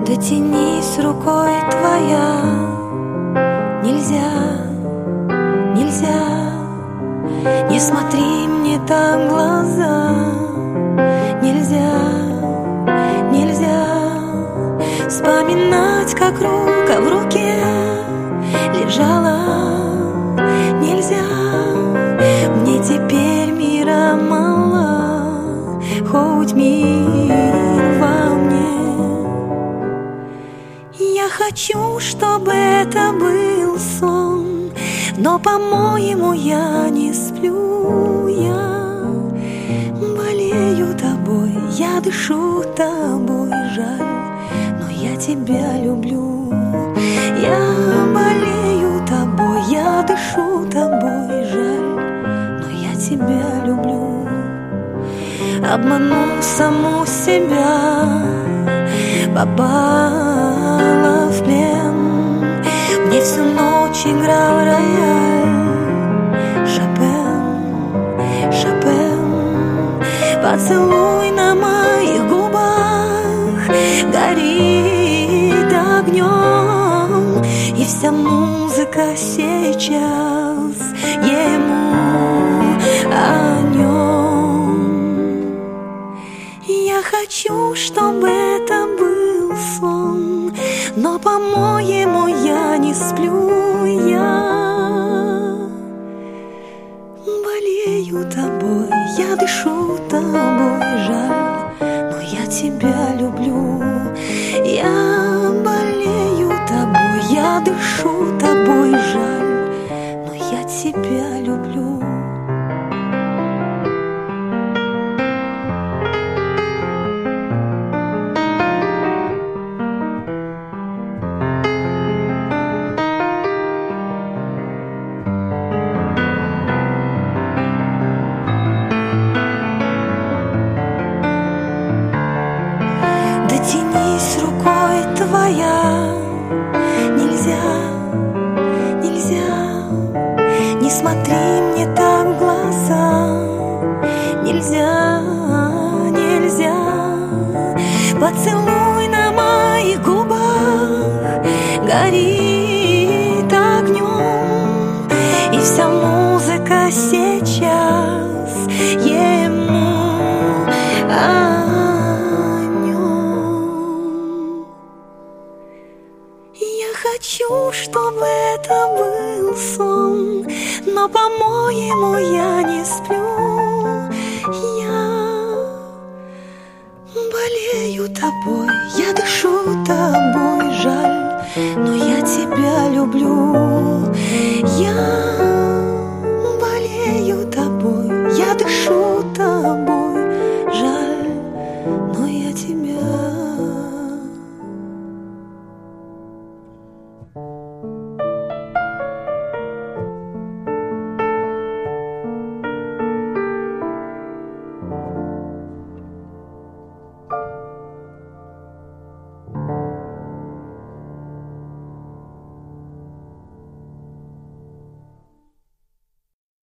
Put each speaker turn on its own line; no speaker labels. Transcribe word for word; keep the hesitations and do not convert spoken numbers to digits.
Дотянись рукой твоя, нельзя, нельзя, не смотри мне так в глаза, нельзя, нельзя вспоминать, как рука в руке лежала, нельзя, мне теперь мира мало, хоть мир во мне. Я хочу, чтобы это был сон, но, по-моему, я не сплю. Я болею тобой, я дышу тобой, жаль, но я тебя люблю. Я болею тобой, я дышу тобой, жаль, но я тебя люблю. Обману саму себя, попала в плен, мне всю ночь играл рояль, Шопен, Шопен. Поцелуй на моих губах горит огнем, и вся музыка сейчас ему о нем. Я хочу, чтобы это был сон, но, по-моему, я не сплю. Я болею тобой, я дышу тобой, жаль, но я тебя люблю. Я болею тобой, я дышу тобой, жаль, но я тебя люблю. Дотянись рукой твоя, нельзя, нельзя, не смотри мне так в глаза, нельзя, нельзя, поцелуй на моих губах горит